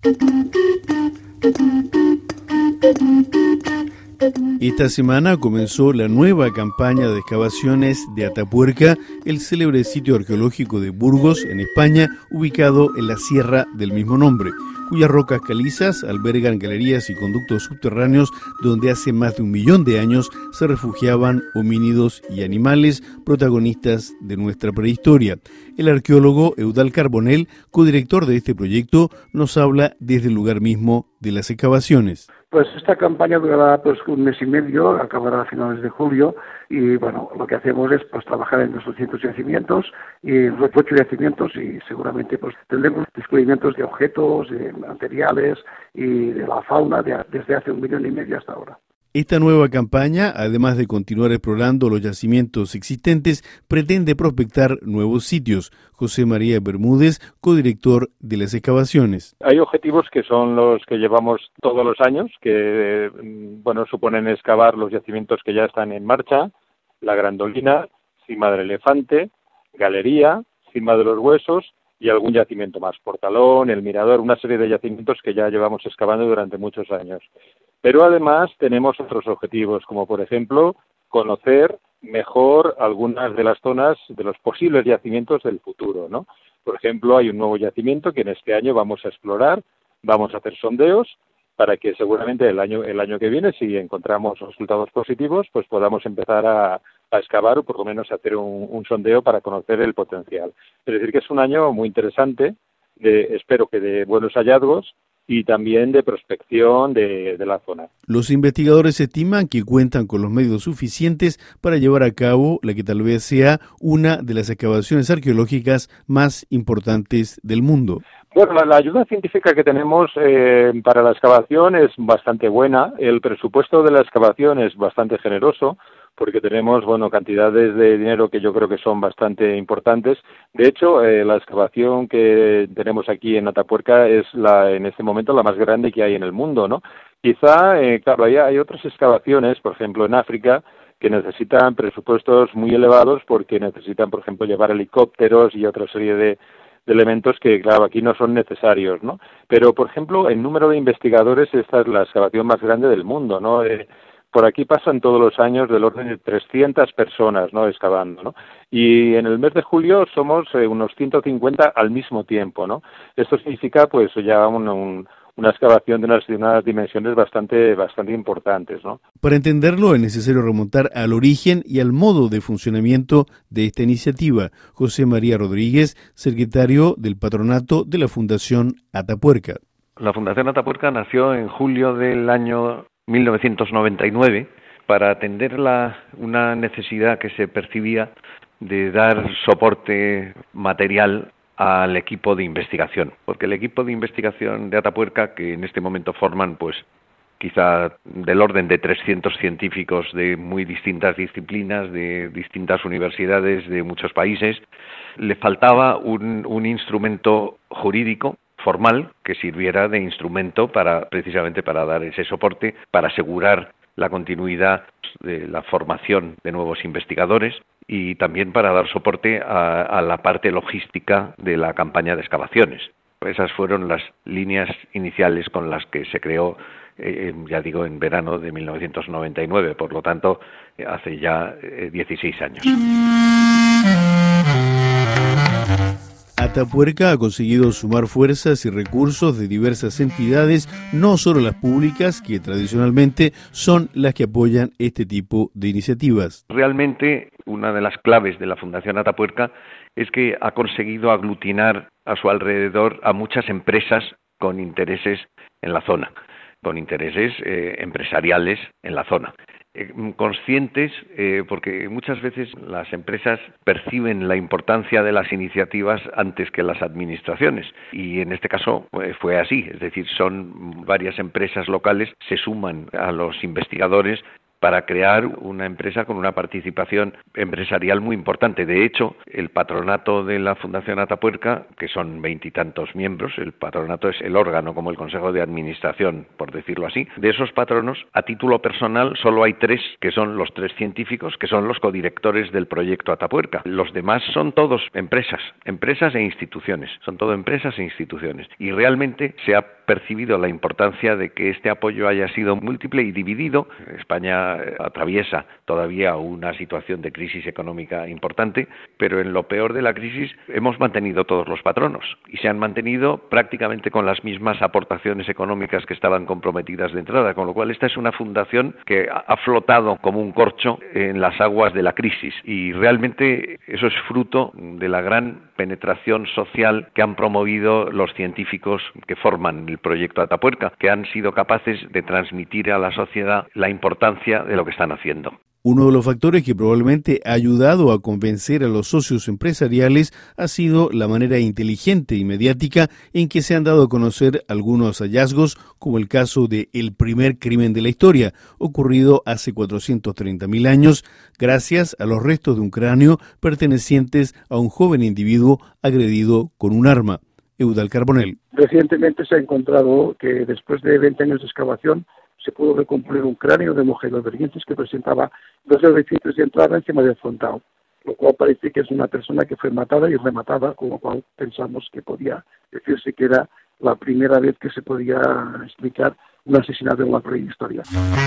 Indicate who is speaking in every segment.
Speaker 1: Esta semana comenzó la nueva campaña de excavaciones de Atapuerca, el célebre sitio arqueológico de Burgos, en España, ubicado en la sierra del mismo nombre, cuyas rocas calizas albergan galerías y conductos subterráneos donde hace más de 1 millón de años se refugiaban homínidos y animales protagonistas de nuestra prehistoria. El arqueólogo Eudald Carbonell, codirector de este proyecto, nos habla desde el lugar mismo de las excavaciones.
Speaker 2: Pues esta campaña durará 1 mes y medio, acabará a finales de julio y bueno, lo que hacemos es trabajar en los distintos yacimientos y en los 8 yacimientos y seguramente tendremos descubrimientos de objetos, de materiales y de la fauna desde hace 1 millón y medio hasta ahora.
Speaker 1: Esta nueva campaña, además de continuar explorando los yacimientos existentes, pretende prospectar nuevos sitios. José María Bermúdez, codirector de las excavaciones.
Speaker 3: Hay objetivos que son los que llevamos todos los años, que suponen excavar los yacimientos que ya están en marcha: la Grandolina, Cima del Elefante, Galería, Cima de los Huesos y algún yacimiento más, Portalón, El Mirador, una serie de yacimientos que ya llevamos excavando durante muchos años. Pero además tenemos otros objetivos, como por ejemplo conocer mejor algunas de las zonas de los posibles yacimientos del futuro, ¿no? Por ejemplo, hay un nuevo yacimiento que en este año vamos a explorar, vamos a hacer sondeos para que seguramente el año que viene, si encontramos resultados positivos, pues podamos empezar a excavar o por lo menos hacer un sondeo para conocer el potencial. Es decir, que es un año muy interesante, espero que de buenos hallazgos y también de prospección de la zona.
Speaker 1: Los investigadores estiman que cuentan con los medios suficientes para llevar a cabo la que tal vez sea una de las excavaciones arqueológicas más importantes del mundo.
Speaker 3: Bueno, la ayuda científica que tenemos para la excavación es bastante buena. El presupuesto de la excavación es bastante generoso, porque tenemos, cantidades de dinero que yo creo que son bastante importantes. De hecho, la excavación que tenemos aquí en Atapuerca es en este momento la más grande que hay en el mundo, ¿no? Quizá, hay otras excavaciones, por ejemplo, en África, que necesitan presupuestos muy elevados porque necesitan, por ejemplo, llevar helicópteros y otra serie de elementos que, claro, aquí no son necesarios, ¿no? Pero, por ejemplo, en número de investigadores, esta es la excavación más grande del mundo, ¿no? Por aquí pasan todos los años del orden de 300 personas, ¿no?, excavando, ¿no? Y en el mes de julio somos unos 150 al mismo tiempo, ¿no? Esto significa, pues, ya una excavación de unas dimensiones bastante importantes, ¿no?
Speaker 1: Para entenderlo es necesario remontar al origen y al modo de funcionamiento de esta iniciativa. José María Rodríguez, secretario del patronato de la Fundación Atapuerca.
Speaker 4: La Fundación Atapuerca nació en julio del año 1999 para atender una necesidad que se percibía de dar soporte material al equipo de investigación, porque el equipo de investigación de Atapuerca, que en este momento forman pues quizá del orden de 300 científicos de muy distintas disciplinas, de distintas universidades de muchos países, le faltaba un instrumento jurídico formal que sirviera de instrumento precisamente para dar ese soporte, para asegurar la continuidad de la formación de nuevos investigadores y también para dar soporte a la parte logística de la campaña de excavaciones. Esas fueron las líneas iniciales con las que se creó, en verano de 1999, por lo tanto, hace ya 16 años.
Speaker 1: Atapuerca ha conseguido sumar fuerzas y recursos de diversas entidades, no solo las públicas, que tradicionalmente son las que apoyan este tipo de iniciativas.
Speaker 4: Realmente, una de las claves de la Fundación Atapuerca es que ha conseguido aglutinar a su alrededor a muchas empresas con intereses en la zona, con intereses empresariales en la zona. Conscientes, porque muchas veces las empresas perciben la importancia de las iniciativas antes que las administraciones, y en este caso fue así, es decir, son varias empresas locales, se suman a los investigadores para crear una empresa con una participación empresarial muy importante. De hecho, el patronato de la Fundación Atapuerca, que son 20 y tantos miembros, el patronato es el órgano como el Consejo de Administración, por decirlo así. De esos patronos, a título personal, solo hay 3, que son los 3 científicos, que son los codirectores del proyecto Atapuerca. Los demás son todos empresas e instituciones. Son todo empresas e instituciones. Y realmente se ha percibido la importancia de que este apoyo haya sido múltiple y dividido. España atraviesa todavía una situación de crisis económica importante, pero en lo peor de la crisis hemos mantenido todos los patronos y se han mantenido prácticamente con las mismas aportaciones económicas que estaban comprometidas de entrada, con lo cual esta es una fundación que ha flotado como un corcho en las aguas de la crisis y realmente eso es fruto de la gran penetración social que han promovido los científicos que forman el proyecto Atapuerca, que han sido capaces de transmitir a la sociedad la importancia de lo que están haciendo.
Speaker 1: Uno de los factores que probablemente ha ayudado a convencer a los socios empresariales ha sido la manera inteligente y mediática en que se han dado a conocer algunos hallazgos, como el caso de el primer crimen de la historia, ocurrido hace 430.000 años, gracias a los restos de un cráneo pertenecientes a un joven individuo agredido con un arma. Eudald Carbonell.
Speaker 2: Recientemente se ha encontrado que después de 20 años de excavación se pudo recomponer un cráneo de mujer obedientes que presentaba 2 orificios de entrada encima del frontal, lo cual parece que es una persona que fue matada y rematada, con lo cual pensamos que podía decirse que era la primera vez que se podía explicar un asesinato en la prehistoria.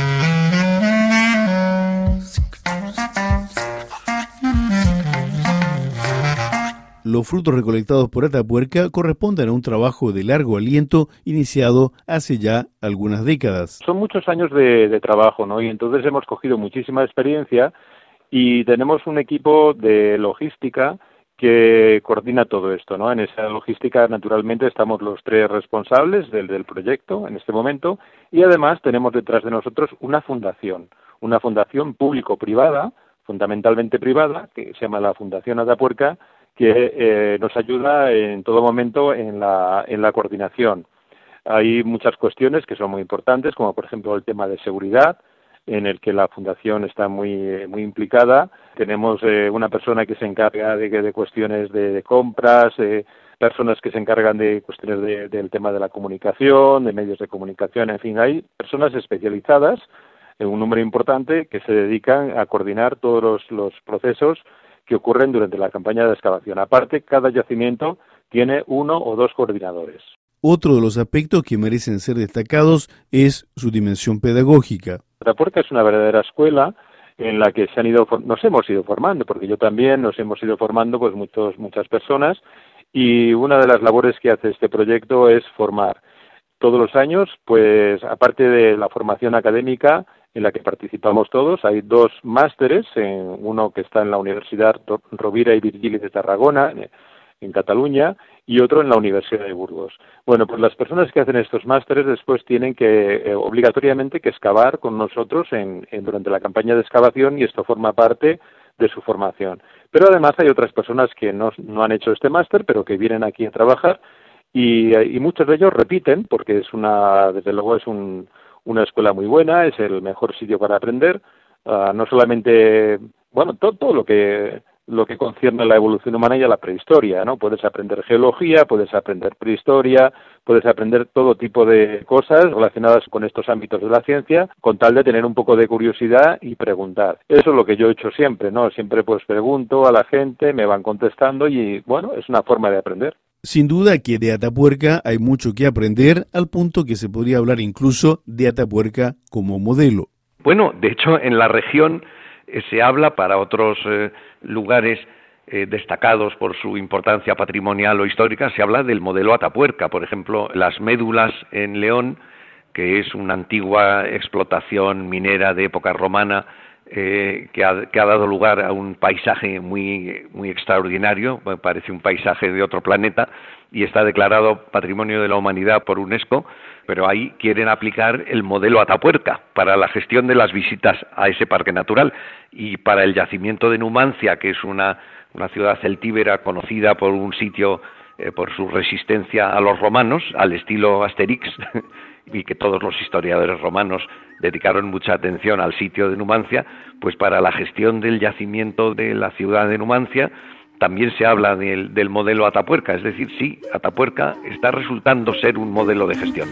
Speaker 1: Los frutos recolectados por Atapuerca corresponden a un trabajo de largo aliento iniciado hace ya algunas décadas.
Speaker 3: Son muchos años de trabajo, ¿no? Y entonces hemos cogido muchísima experiencia y tenemos un equipo de logística que coordina todo esto, ¿no? En esa logística, naturalmente, estamos los 3 responsables del proyecto en este momento y además tenemos detrás de nosotros una fundación público-privada, fundamentalmente privada, que se llama la Fundación Atapuerca, que nos ayuda en todo momento en la coordinación. Hay muchas cuestiones que son muy importantes, como por ejemplo el tema de seguridad, en el que la Fundación está muy implicada. Tenemos una persona que se encarga de cuestiones de compras, personas que se encargan de cuestiones del tema de la comunicación, de medios de comunicación, en fin, hay personas especializadas, un número importante, que se dedican a coordinar todos los procesos que ocurren durante la campaña de excavación. Aparte, cada yacimiento tiene 1 o 2 coordinadores.
Speaker 1: Otro de los aspectos que merecen ser destacados es su dimensión pedagógica.
Speaker 3: Atapuerca es una verdadera escuela en la que nos hemos ido formando, porque yo también nos hemos ido formando pues muchas personas, y una de las labores que hace este proyecto es formar. Todos los años, pues aparte de la formación académica en la que participamos todos, hay 2 másteres, uno que está en la Universidad Rovira y Virgili de Tarragona, en Cataluña, y otro en la Universidad de Burgos. Bueno, pues las personas que hacen estos másteres después tienen que obligatoriamente que excavar con nosotros durante la campaña de excavación, y esto forma parte de su formación. Pero además hay otras personas que no han hecho este máster, pero que vienen aquí a trabajar, y muchos de ellos repiten, porque desde luego es una escuela muy buena, es el mejor sitio para aprender, no solamente, todo lo que concierne a la evolución humana y a la prehistoria, ¿no? Puedes aprender geología, puedes aprender prehistoria, puedes aprender todo tipo de cosas relacionadas con estos ámbitos de la ciencia, con tal de tener un poco de curiosidad y preguntar. Eso es lo que yo he hecho siempre, ¿no? Siempre pues pregunto a la gente, me van contestando y, es una forma de aprender.
Speaker 1: Sin duda que de Atapuerca hay mucho que aprender, al punto que se podría hablar incluso de Atapuerca como modelo.
Speaker 4: Bueno, de hecho, en la región se habla para otros lugares destacados por su importancia patrimonial o histórica, se habla del modelo Atapuerca. Por ejemplo, las médulas en León, que es una antigua explotación minera de época romana, que ha dado lugar a un paisaje muy extraordinario, parece un paisaje de otro planeta, y está declarado Patrimonio de la Humanidad por UNESCO, pero ahí quieren aplicar el modelo Atapuerca para la gestión de las visitas a ese parque natural, y para el yacimiento de Numancia, que es una ciudad celtíbera conocida por un sitio por su resistencia a los romanos, al estilo Asterix, y que todos los historiadores romanos dedicaron mucha atención al sitio de Numancia, pues para la gestión del yacimiento de la ciudad de Numancia también se habla del modelo Atapuerca. Es decir, sí, Atapuerca está resultando ser un modelo de gestión.